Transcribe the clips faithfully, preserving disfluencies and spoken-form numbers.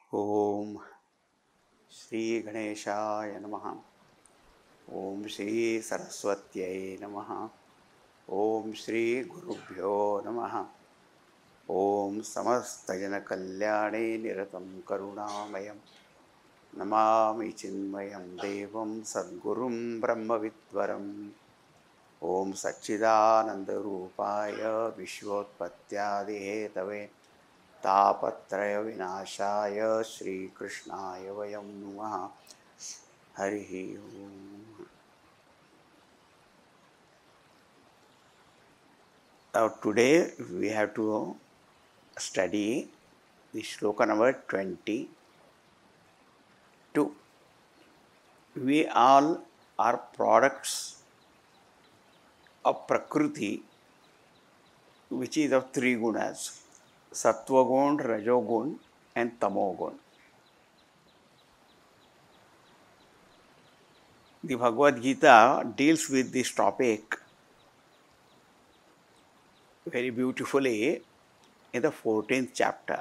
ओम श्री गणेशाय नमः। ओम श्री सरस्वत्यै नमः। ओम श्री गुरुभ्यो नमः। ओम समस्तजनकल्याणे निरतं करुणामयं नमामि चिन्मयं देवं सद्गुरुं ब्रह्मविद्वरम्। ओम सच्चिदानन्दरूपाय विश्वोत्पत्त्यादिहेतवे तापत्रय विनाशाय श्रीकृष्णाय वयं नुमः। हरिः ओम्। Now today we have to study the shloka number twenty-two. We all are products of Prakriti, which is of three gunas: Sattva gun, Rajo gun and Tamo gun. The Bhagavad Gita deals with this topic very beautifully in the fourteenth chapter.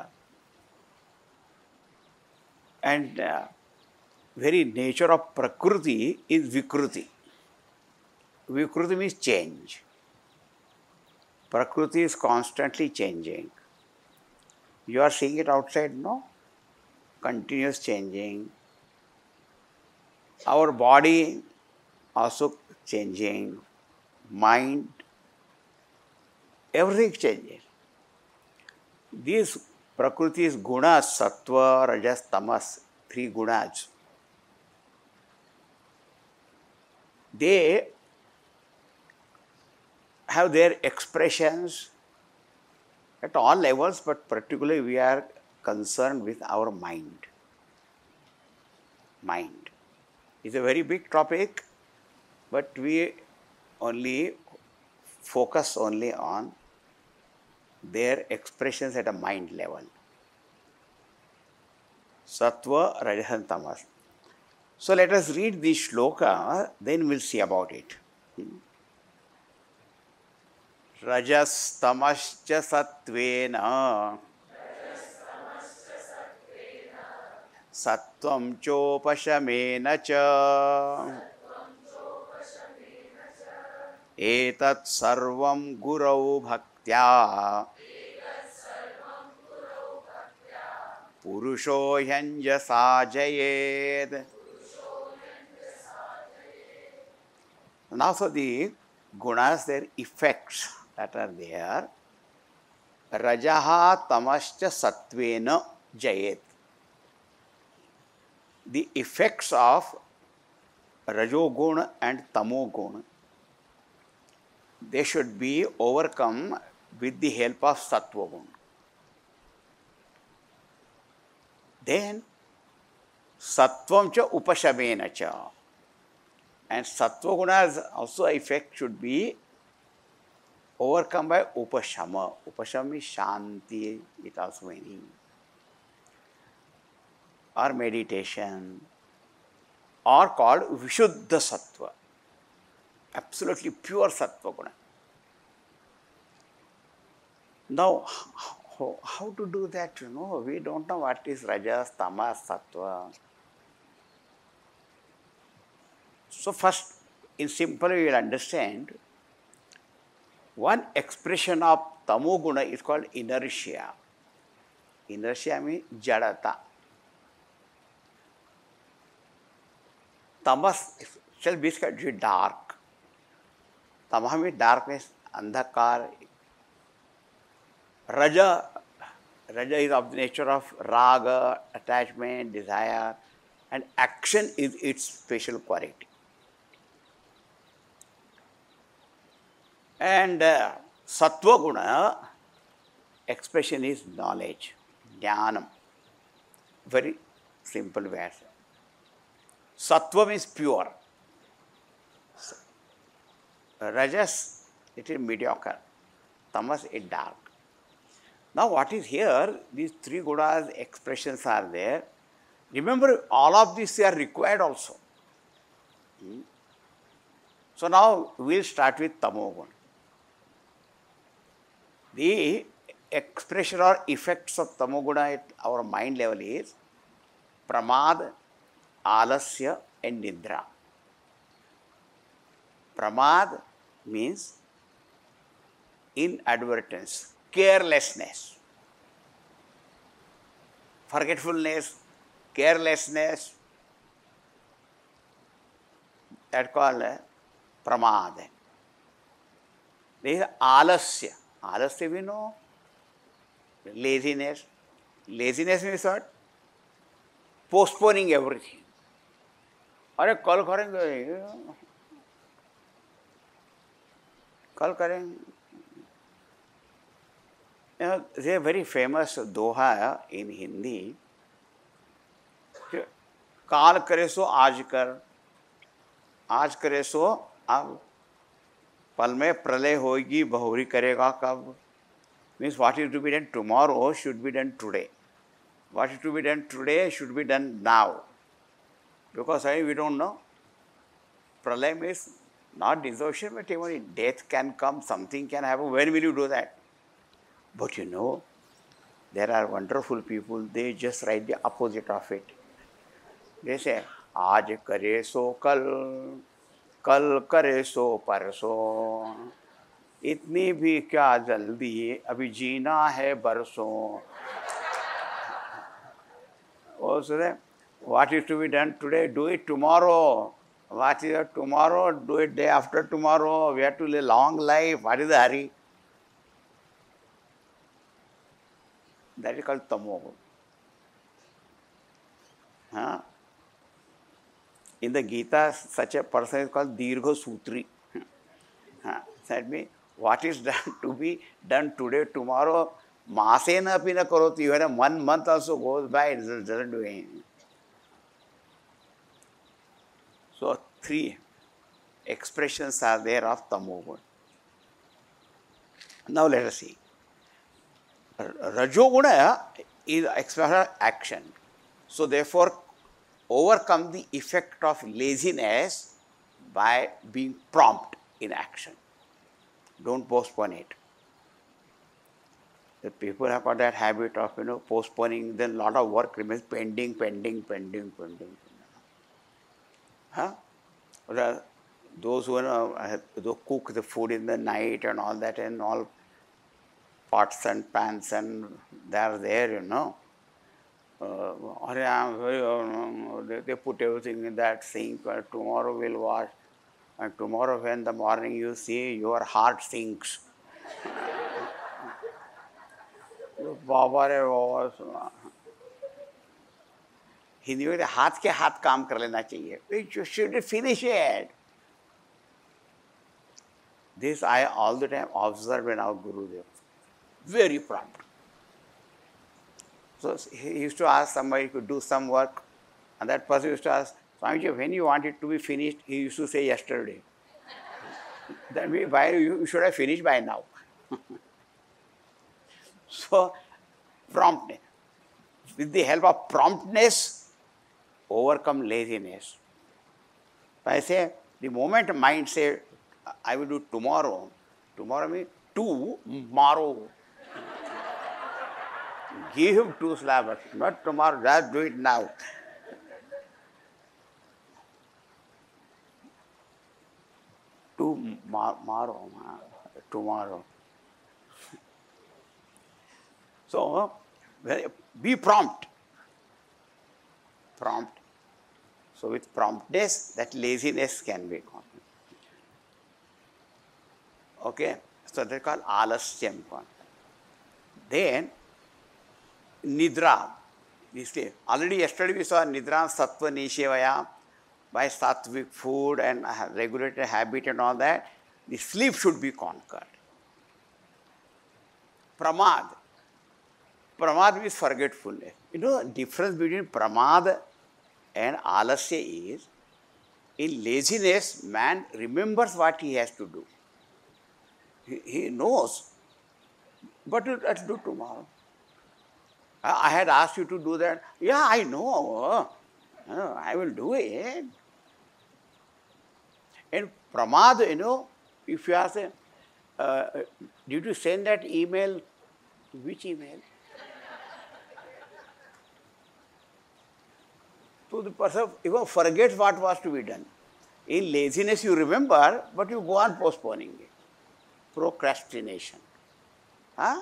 And uh, very nature of Prakriti is Vikruti. Vikruti means change. Prakriti is constantly changing. You are seeing it outside, no? Continuous changing. Our body also changing. Mind, everything changes. These Prakriti is gunas, sattva, rajas, tamas, three gunas. They have their expressions at all levels, but particularly we are concerned with our mind. Mind is a very big topic, but we only focus only on their expressions at a mind level. Sattva, Rajas and Tamas. So let us read this shloka, then we'll see about it. Rajas tamascha sattvena sattvam chopashamena cha etat sarvam gurau bhaktya purusho hyanjasa jayed. Now for the gunas, their effects that are there. Rajaha tamascha sattvena jayet. The effects of Rajoguna and Tamoguna, they should be overcome with the help of Sattvaguna. Then Sattvam cha upashamena cha. And Sattvaguna's also effect should be overcome by upashama. Upashama is shanti, it also meaning. Or meditation, or called Vishuddha Sattva, absolutely pure Sattva Guna. Now, how, how to do that? You know, we don't know what is Rajas, Tamas, Sattva. So first, in simple we will understand, one expression of Tamoguna is called inertia. Inertia means jadata. Tamas shall be basically dark. Tamah means darkness, andhakar. Raja, Raja is of the nature of raga, attachment, desire, and action is its special quality. And uh, Sattva Guna expression is knowledge, jnanam. Very simple way. Sattva means pure. Rajas, it is mediocre. Tamas is dark. Now what is here, these three gunas expressions are there. Remember, all of these are required also. Hmm? So now we will start with Tamoguna. The expression or effects of Tamoguna at our mind level is Pramad, Alasya and Nidra. Pramad means inadvertence, carelessness, forgetfulness, carelessness, that called uh, pramad. There is alasya. Alasya we know, laziness. Laziness means what? Postponing everything. अरे कल करेंगे, कल करेंगे. You know, there's a very famous doha in Hindi. काल करे सो आज कर, आज करे सो अब, पल में प्रलय होगी बहुरी करेगा कब. Means what is to be done tomorrow should be done today. What is to be done today should be done now. Because I, we don't know. Pralay means not dissolution, but even death can come, something can happen. When will you do that? But you know, there are wonderful people, they just write the opposite of it. They say, आज करे सो कल, कल करे सो परसों, इतनी भी क्या जल्दी, अभी जीना है बरसों. Also, what is to be done today, do it tomorrow. What is tomorrow, do it day after tomorrow. We have to live a long life. What is the hurry? That is called tamogun. Huh? In the Gita, such a person is called Dirgha Sutri. Huh? That means what is done to be done today, tomorrow, masena api na karoti. Even one month also goes by, it doesn't do anything. So, three expressions are there of tamogun. Now, let us see. Rajoguna is expression of action. So, therefore, overcome the effect of laziness by being prompt in action. Don't postpone it. The people have got that habit of, you know, postponing, then a lot of work remains pending, pending, pending, pending. Huh? Or those who, you know, who cook the food in the night and all that, and all pots and pans, and they are there, you know. Uh, they put everything in that sink. Uh, tomorrow we'll wash. And tomorrow, when the morning you see, your heart sinks. Hindi में हाथ के हाथ काम कर लेना चाहिए. You should finish it. This I all the time observe in our Gurudev. Very prompt. So he used to ask somebody to do some work, and that person used to ask, Swamiji, when you want it to be finished, he used to say yesterday. That means why you should have finished by now. So, promptness. With the help of promptness, overcome laziness. If I say, the moment mind say, I will do tomorrow, tomorrow means tomorrow. Give him two slabs, not tomorrow, just do it now. Tomorrow, tomorrow. So, be prompt. Prompt. So, with promptness, that laziness can be gone. Okay? So, they call alasyam. Then, nidra. Already yesterday we saw nidra sattva nishevaya. By sattvic food and regulated habit and all that, the sleep should be conquered. Pramad. Pramad means forgetfulness. You know, the difference between pramad and alasya is, in laziness, man remembers what he has to do. He, he knows, but let's do tomorrow. I had asked you to do that. Yeah, I know. I will do it. And pramad, you know, if you ask, uh, did you send that email? Which email? So the person even forgets what was to be done. In laziness you remember, but you go on postponing it. Procrastination. Huh?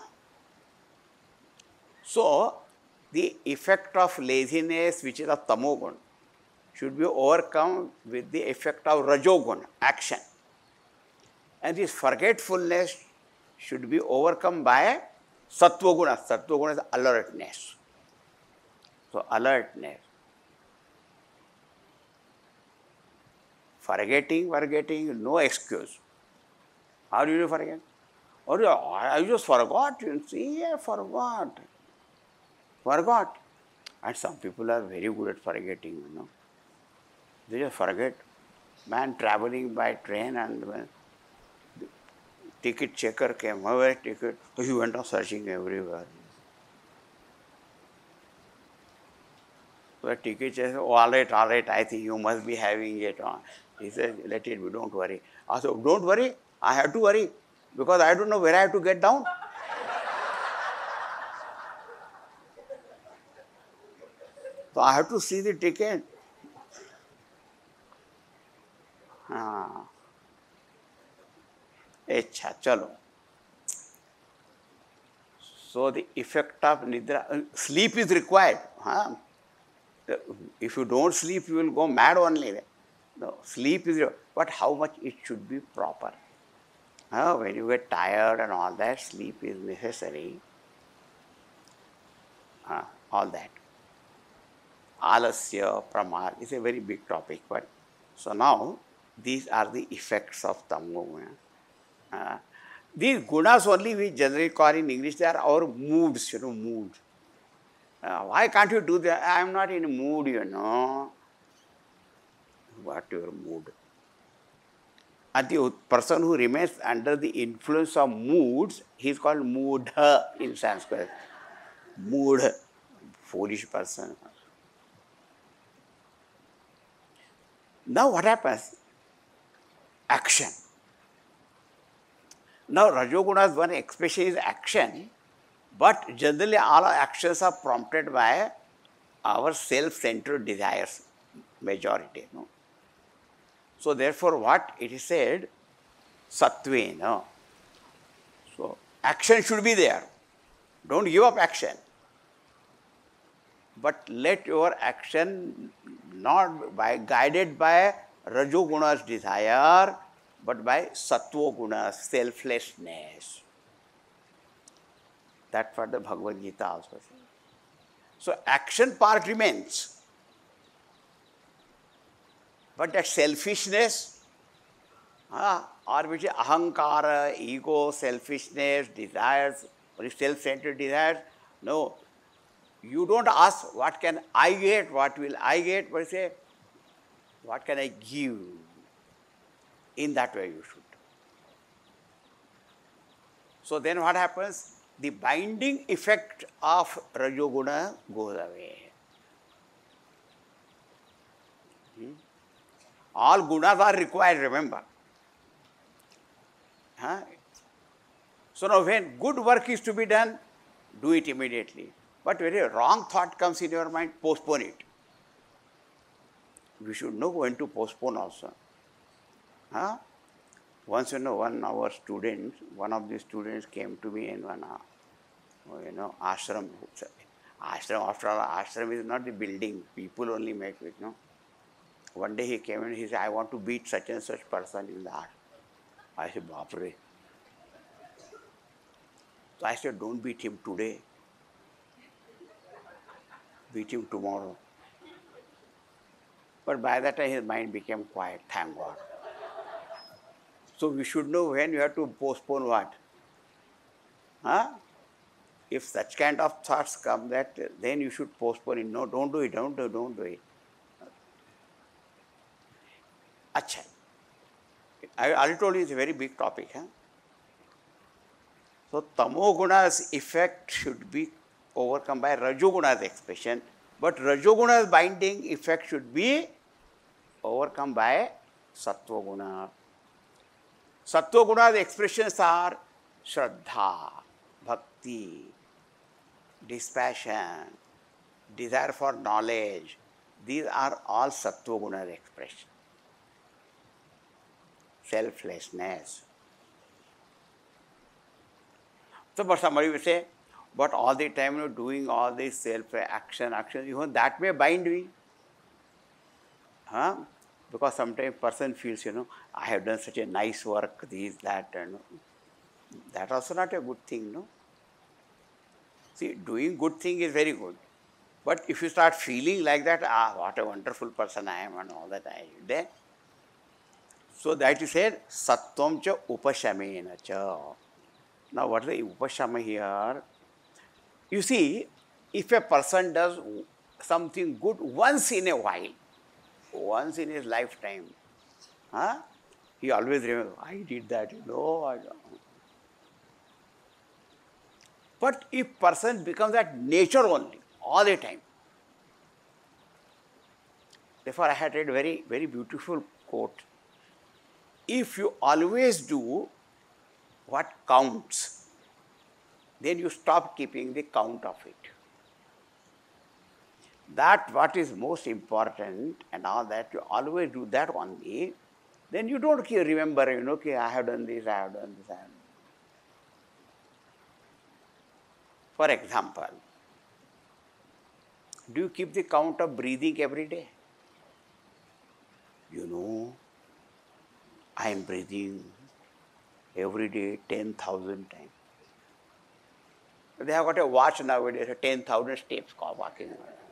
So the effect of laziness, which is a tamogun, should be overcome with the effect of rajogun, action. And this forgetfulness should be overcome by sattvaguna. Sattvaguna is alertness. So alertness. Forgetting, forgetting, no excuse. How do you forget? Or you, I just forgot. You see, I forgot. Forgot. And some people are very good at forgetting, you know. They just forget. Man traveling by train and when the ticket checker came, where ticket? So he went on searching everywhere. So the ticket checker, oh, all right, all right, I think you must be having it on. He said, let it be, don't worry. I said, don't worry, I have to worry because I don't know where I have to get down. So I have to see the ticket. हाँ अच्छा चलो. So the effect of nidra, sleep is required. Huh? If you don't sleep, you will go mad only. No, sleep is, but how much it should be proper. Uh, when you get tired and all that, sleep is necessary. Uh, all that. Alasya, pramad is a very big topic. But so now these are the effects of tamoguna. Uh, these gunas only we generally call in English, they are our moods, you know, mood. Uh, why can't you do that? I am not in a mood, you know. What your mood? And the person who remains under the influence of moods, he is called moodha in Sanskrit. Mood, foolish person. Now what happens? Action. Now Rajoguna's one expression is action, but generally all our actions are prompted by our self-centered desires, majority. No? So therefore what it is said, sattvena. So action should be there. Don't give up action. But let your action not be guided by Rajoguna's desire, but by Sattvaguna's selflessness. That's what the Bhagavad Gita also says. So action part remains. But that selfishness, uh, or which is ahankara, ego, selfishness, desires, or self-centered desires, no. You don't ask what can I get, what will I get, but say, what can I give? In that way you should. So then what happens? The binding effect of Rajoguna goes away. Hmm? All gunas are required, remember. Huh? So now when good work is to be done, do it immediately. But when a wrong thought comes in your mind, postpone it. We should know when to postpone also. Huh? Once, you know, one of our students, one of the students came to me in one, uh, you know, ashram. Ashram, after all, ashram is not the building. People only make it, no. One day he came and he said, I want to beat such and such person in the art. I said, Bapre. So I said, don't beat him today. Beat him tomorrow. But by that time his mind became quiet, thank God. So we should know when you have to postpone what. Huh? If such kind of thoughts come, that then you should postpone it. No, don't do it, don't do, don't do it. Acha. I already told you it's a very big topic. Huh? So tamoguna's effect should be overcome by rajoguna's expression, but rajoguna's binding effect should be overcome by sattvaguna. Sattvaguna's expressions are shraddha, bhakti, dispassion, desire for knowledge, These are all sattva guna's expression. Selflessness. So, but somebody will say, but all the time you're doing all this self action, action, even that may bind me. Huh? Because sometimes person feels, you know, I have done such a nice work, this, that, and that also not a good thing, no? See, doing good thing is very good. But if you start feeling like that, ah, what a wonderful person I am and all that I did. So that you said, sattvam cha upashamena cha. Now what is the upashama here? You see, if a person does something good once in a while, once in his lifetime, huh? He always remembers, I did that, you know. I don't. But if person becomes that nature only, all the time. Therefore, I had read very, very beautiful quote. If you always do what counts, then you stop keeping the count of it. That what is most important and all that, you always do that only, then you don't remember, you know, okay, I have done this, I have done this, I have done this. For example, do you keep the count of breathing every day? You know, I am breathing every day ten thousand times. They have got a watch nowadays, ten thousand steps walking.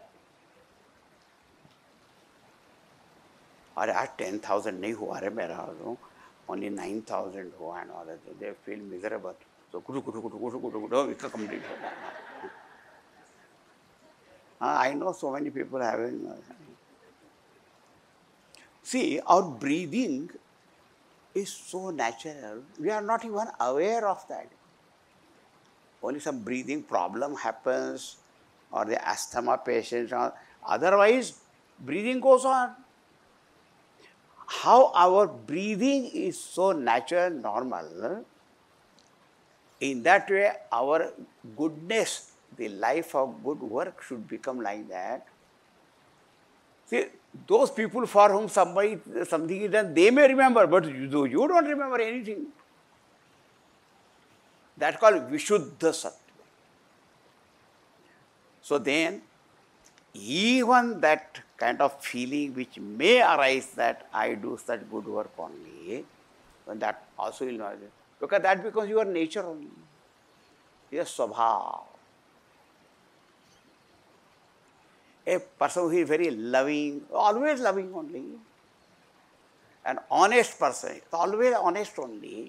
Or at ten thousand nahi hua re mera, only nine thousand hua and all that. They feel miserable. So, guru, guru, guru, guru, guru, guru, it's complete. I know so many people having. See, our breathing is so natural, we are not even aware of that. Only some breathing problem happens, or the asthma patients, or otherwise, breathing goes on. How our breathing is so natural, normal, in that way, our goodness, the life of good work should become like that. See, those people for whom somebody, something is done, they may remember, but you, you don't remember anything. That's called Vishuddha Sattva. So then, even that kind of feeling which may arise that I do such good work only, when that also will not, because that becomes your nature only, your swabha. A person who is very loving, always loving only, an honest person, always honest only.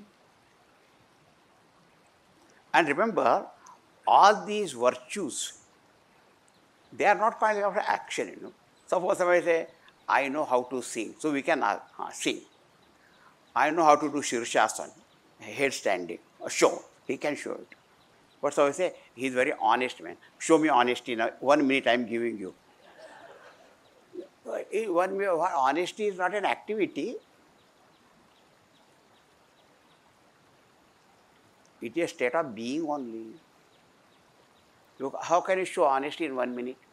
And remember, all these virtues, they are not kind of action, you know. Suppose somebody say, I know how to sing, so we can uh, sing. I know how to do Shirshasana, head standing, show, he can show it. But somebody say, he is very honest man, show me honesty now, one minute I am giving you. One minute, honesty is not an activity. It is a state of being only. Look, how can you show honesty in one minute?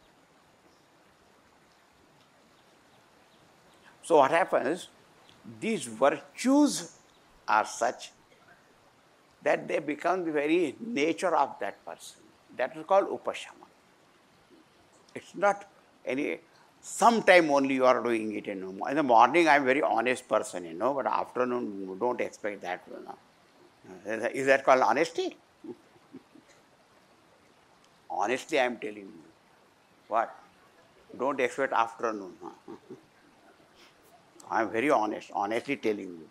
So what happens? These virtues are such that they become the very nature of that person. That is called upashama. It's not any, sometime only you are doing it. You know. In the morning I am a very honest person, you know, but afternoon don't expect that. You know. Is that called honesty? Honestly, I am telling you. What? Don't expect afternoon. I am very honest, honestly telling you.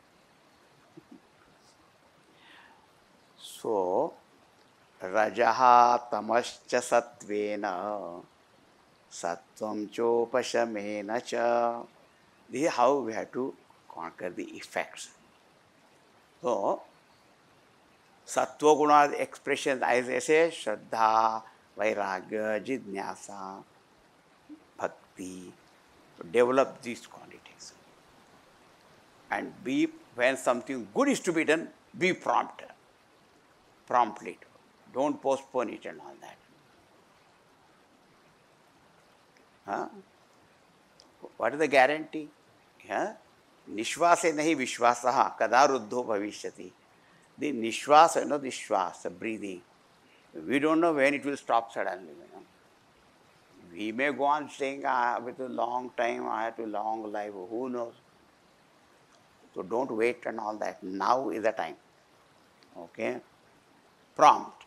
So, rajaha tamascha sattvena sattvam chopashamena cha. This is how we have to conquer the effects. So, sattva guna expressions, as I say, shraddha, vairagya, jidnyasa, bhakti, develop these qualities. And be, when something good is to be done, be prompt, promptly. Don't postpone it and all that. Huh? What is the guarantee? Yeah? Nishvase nahi vishwasaha kada ruddho bhavishyati. The nishvasa, you know, the shwas, the breathing. We don't know when it will stop suddenly. You know. We may go on saying, ah, with a long time, I have a long life, who knows? So don't wait and all that. Now is the time. Okay? Prompt.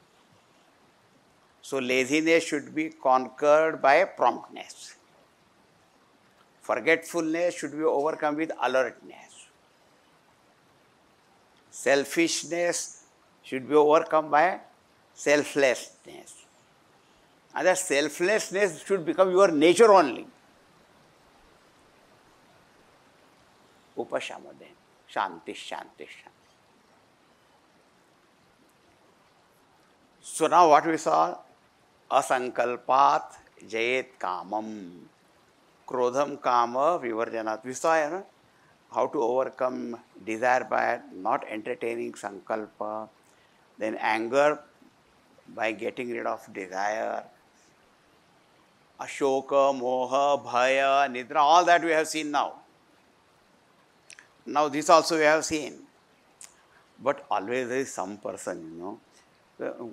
So laziness should be conquered by promptness. Forgetfulness should be overcome with alertness. Selfishness should be overcome by selflessness. And that selflessness should become your nature only. Upashamadhen. Shanti, shanti, shanti. So now what we saw? Asankalpat jayet kamam. Krodham kama vivarjanat. We saw, you know, how to overcome desire by not entertaining sankalpa. Then anger by getting rid of desire. Ashoka, moha, bhaya, nidra, all that we have seen now. Now this also we have seen. But always there is some person, you know.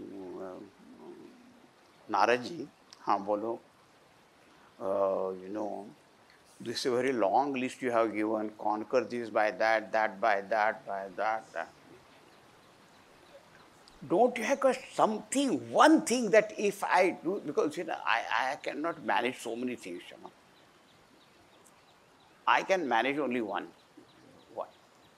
Naradji, हाँ बोलो, uh, you know, this is a very long list you have given, conquer this by that, that by that, by that, that. Don't you have got something, one thing that if I do, because you know, I, I cannot manage so many things, you know. I can manage only one. One.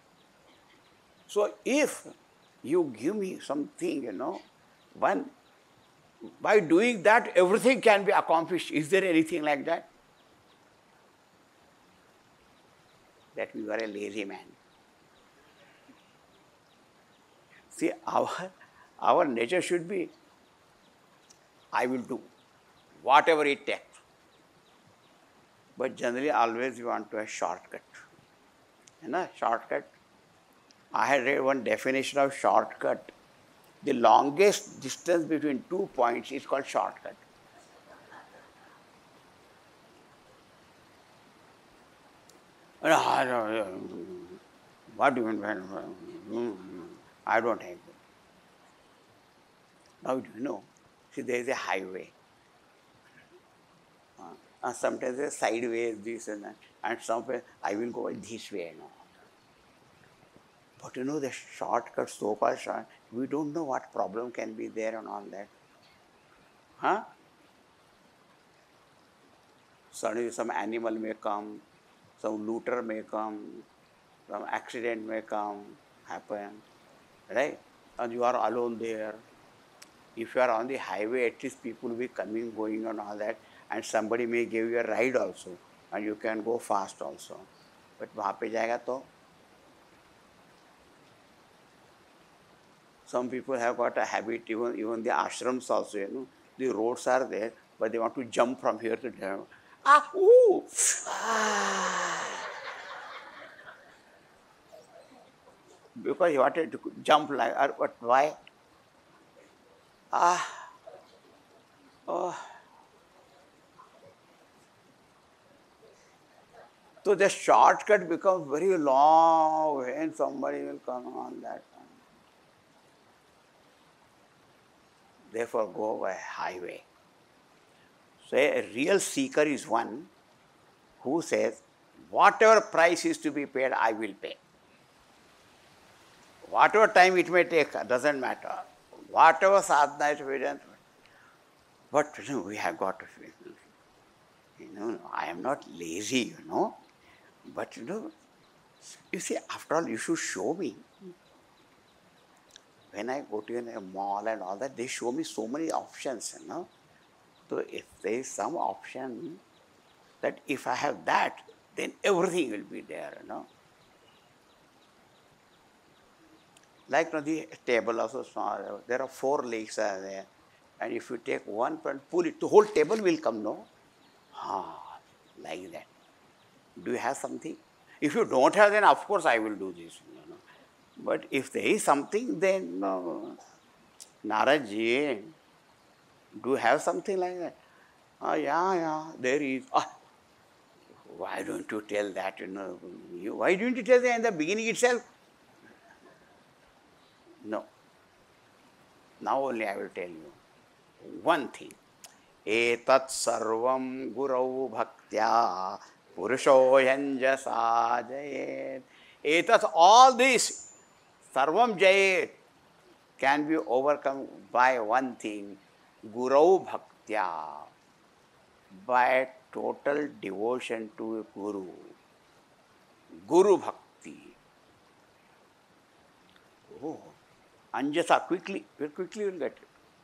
So if you give me something, you know, one, by doing that, everything can be accomplished. Is there anything like that? That you are a lazy man. See, our, our nature should be, I will do whatever it takes. But generally, always you want to have shortcut. You know, shortcut. I had read one definition of shortcut. The longest distance between two points is called shortcut. What do you mean? I don't have it. Now do you know? See, there is a highway. Uh, sometimes there is sideways, this and that. And somewhere I will go this way. You know. But you know, the shortcut, so far short, we don't know what problem can be there and all that. Huh? Suddenly some animal may come, some looter may come, some accident may come, happen, right? And you are alone there. If you are on the highway, at least people will be coming, going and all that, and somebody may give you a ride also, and you can go fast also. But वहाँ पे जाएगा तो some people have got a habit, even, even the ashrams also, you know, the roads are there, but they want to jump from here to there. Ah, ooh, ah. Because you wanted to jump like, but why? Ah, oh. So the shortcut becomes very long when somebody will come on that. Therefore, go by highway. So a real seeker is one who says, whatever price is to be paid, I will pay. Whatever time it may take, doesn't matter. Whatever sadhana is to be done. But you know, we have got to feel, you know, I am not lazy, you know. But you know, you see, after all, you should show me. When I go to a mall and all that, they show me so many options, you know. So if there is some option that if I have that, then everything will be there, you know. Like you know, the table also small, there are four legs are there. And if you take one and pull it, the whole table will come, no? Ah, like that. Do you have something? If you don't have, then of course I will do this. You know. But if there is something, then no. Naradji, do you have something like that? Ah, yeah, yeah, there is. Ah, why don't you tell that, you know, you, why didn't you tell that in the beginning itself? No. Now only I will tell you one thing. Etat sarvam gurau bhaktya purushoyan jasa jayet. Etat, all this, sarvam jayet, can be overcome by one thing, gurau bhaktya, by total devotion to a guru. Guru bhakti. Oh, anjasa, quickly, very quickly you will get it.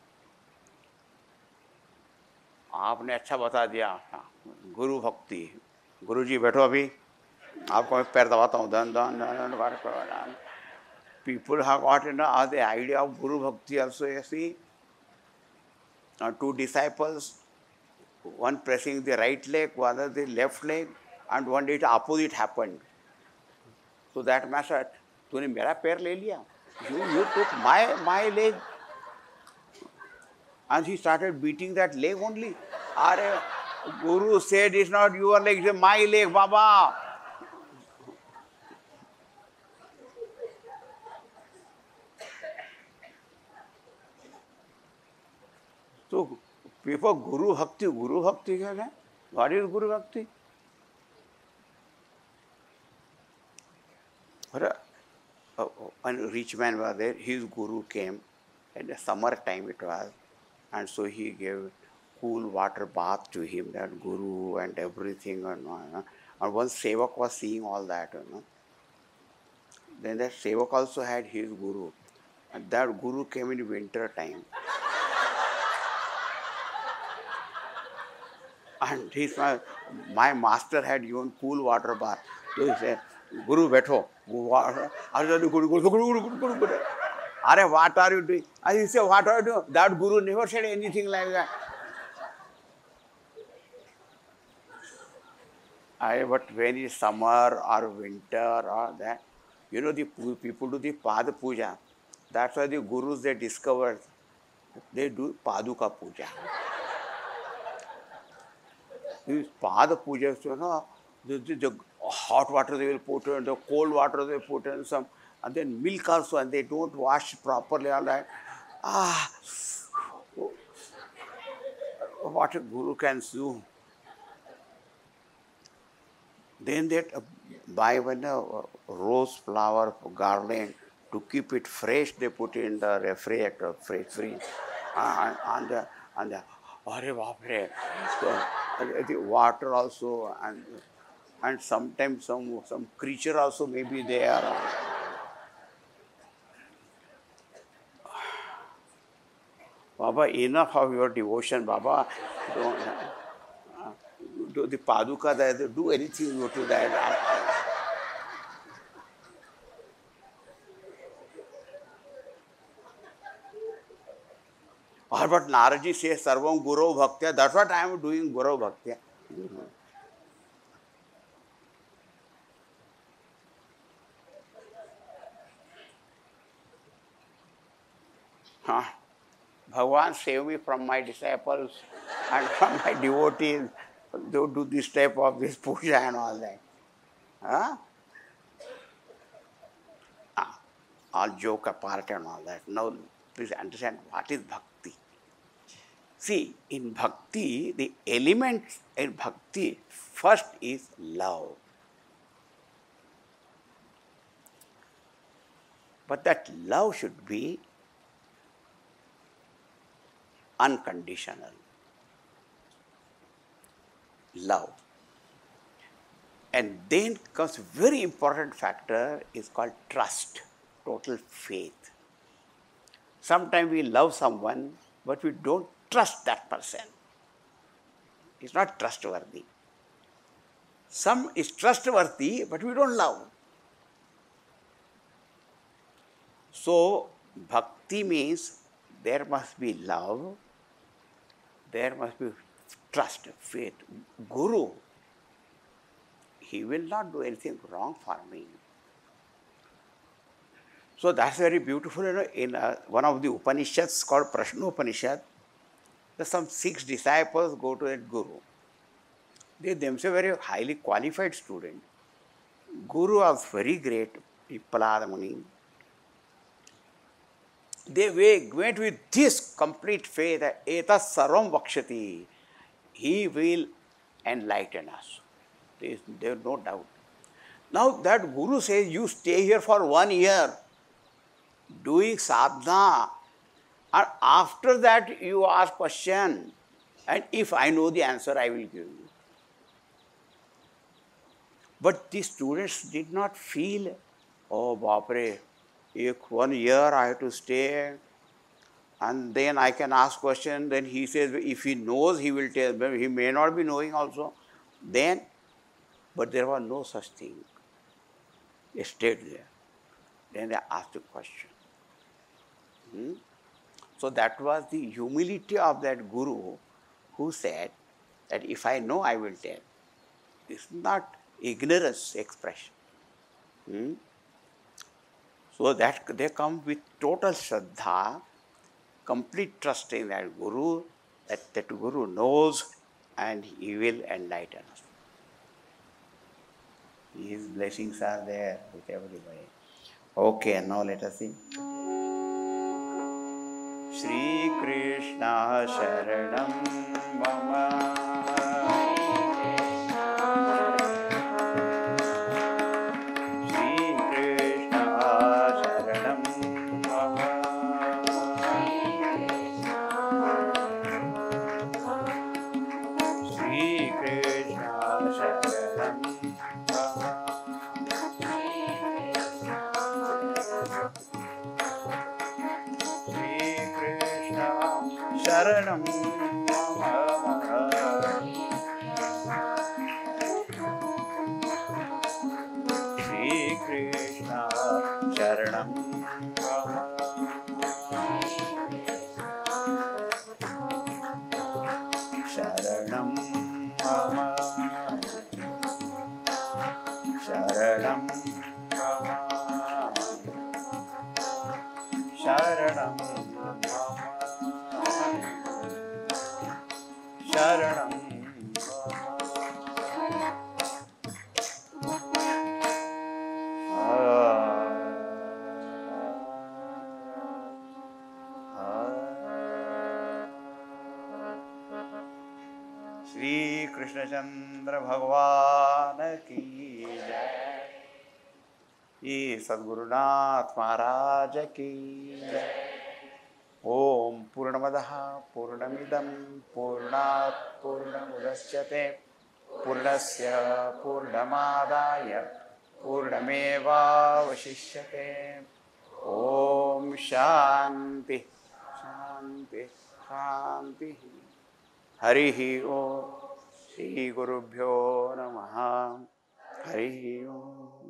आपने अच्छा बता दिया, गुरु भक्ति. गुरु जी बैठो अभी, आपको मैं पैर दबाता हूँ. दन दन दन दन. People have got, you know, the idea of Guru Bhakti also, you see. Uh, two disciples, one pressing the right leg, one other the left leg, and one day the opposite happened. So that matter, तूने मेरा पैर ले लिया. You, you took my, my leg. And he started beating that leg only. Are, Guru said, it's not your leg, it's my leg, Baba. So, people, Guru Bhakti, Guru Bhakti, what is Guru Bhakti? One rich man was there, his Guru came, in the summer time it was, and so he gave cool water bath to him, that Guru and everything. And, and one Sevak was seeing all that. You know. Then that Sevak also had his Guru. And that Guru came in winter time. And he said, my master had given cool water bath. So he said, Guru, betho. Guru, Guru, Guru, Guru, Guru, Guru. Are, what are you doing? And he said, what are you doing? That Guru never said anything like that. I, but when it's summer or winter or that, you know, the people do the Pada Puja. That's why the Gurus, they discovered, they do Paduka Puja. This Pada Puja, you know, the, the, the hot water they will put in, the cold water they put in some, and then milk also, and they don't wash properly, all that. Ah, what a Guru can do. Then that uh, buy one uh, rose flower garland to keep it fresh, they put in the refrigerator, fresh freeze, and, and the, and the, Arre Bapre. So, uh, the water also, and and sometimes some some creature also may be there. Baba, enough of your devotion, Baba. Don't, uh, do the Paduka, that, do anything you to that. Or what Naraji says, Sarvam Guru Bhaktya, that's what I am doing, Guru Bhaktya. Mm-hmm. Huh. Bhagavan, save me from my disciples and from my devotees. Don't do this type of this puja and all that. Huh? Ah, all joke apart and all that. Now, please understand what is bhakti. See, in bhakti, the elements in bhakti first is love. But that love should be unconditional. Love. And then comes very important factor is called trust, total faith. Sometimes we love someone, but we don't trust that person. It's not trustworthy. Some is trustworthy, but we don't love. So, bhakti means there must be love, there must be trust, faith. Guru, he will not do anything wrong for me. So that's very beautiful. You know, in uh, one of the Upanishads called Prashna Upanishad, there's some six disciples go to that Guru. They themselves were a highly qualified student. Guru was very great, Pippalada Muni. They went with this complete faith that Etas Sarvam Vakshati. He will enlighten us. There is there is no doubt. Now that Guru says, you stay here for one year doing sadhana, and after that you ask question, and if I know the answer, I will give you. But the students did not feel, oh Bapre, if one year I have to stay, and then I can ask question, then he says, if he knows, he will tell, but he may not be knowing also. Then, but there was no such thing. They stayed there. Then they asked a question. Hmm? So that was the humility of that Guru who said that if I know, I will tell. It's not ignorance expression. Hmm? So that they come with total Shraddha, complete trust in that Guru, that that Guru knows and he will enlighten us. His blessings are there with everybody. Okay, now let us see. Shri Krishna Sharanam Mama. Sharanam Shri Krishna Sharanam Sharanam Sharanam Sharanam Sharanam. Shri Krishna Chandra Bhagwan ki jai. Ye Sadgurunath Maharaj ki jai. Om Purnamadaha Purnamidam Purnat Purnamudachyate Purnasya Purnamadaya Purnameva Vashishyate. Om Shanti Shanti Shanti. Harihi Om. Shri Gurubhyo Namaha. Harihi Om.